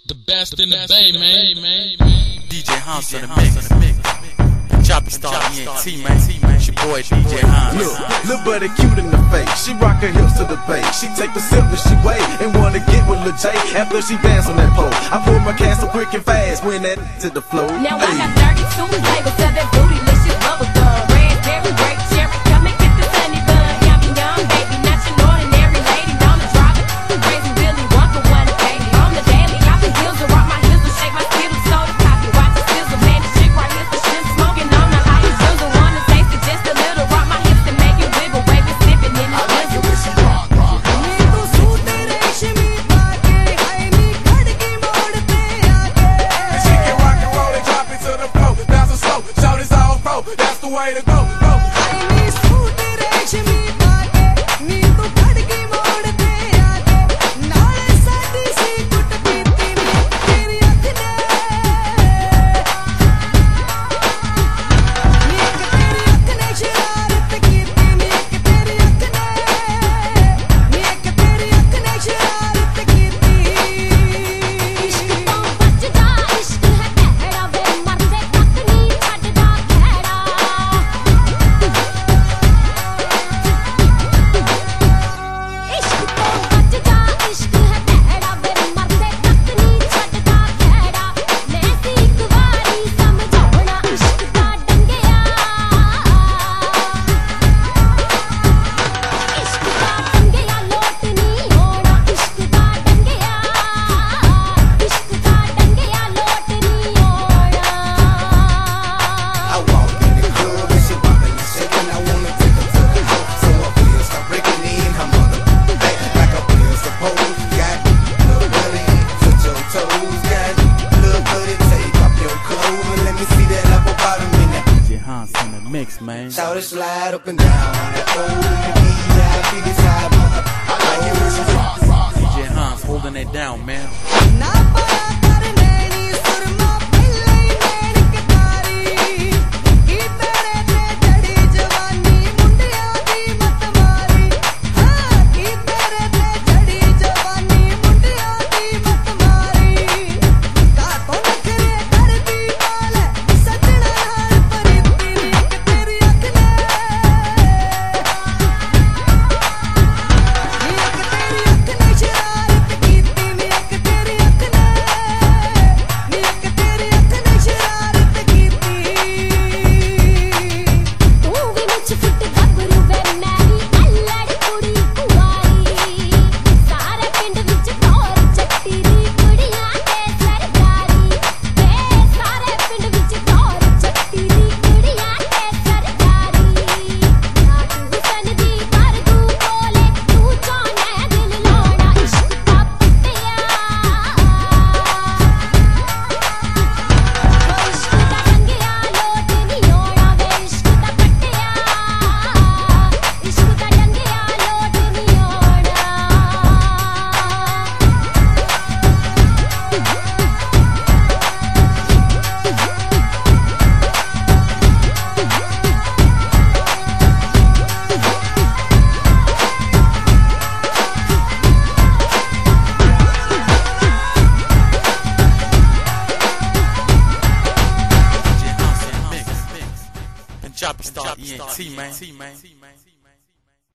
The best in the bay, man. DJ Hans in the mix. Choppy Star ENT, man. It's your boy DJ Hans. Look, little buddy cute in the face. She rock her hips to the bass. She take the sip and she wait and wanna get with Lil J after she dance on that pole. I pull my can so quick and fast when that to the floor. Now I got 32 labels of that bootylicious bubble gum. Raspberry, grape, cherry, come and get the sunny bun. Young, young, baby, not your ordinary lady. I'm the driver, crazy Billy Walker, one baby. On the daily, I be heels to rock my heels to shake my skittles, soda copy, watch the sizzle. Man, this chick right here's the shit smoking on the high sizzle. Wanna taste it just a little, rock my hips and make it wiggle, wavy, sipping in the sizzle. That's the way to go. Mix, man. Shout it, slide up and down. That old nigga, side. I like it when she rock. DJ Hans holding it down, man. Choppy Star ENT, man.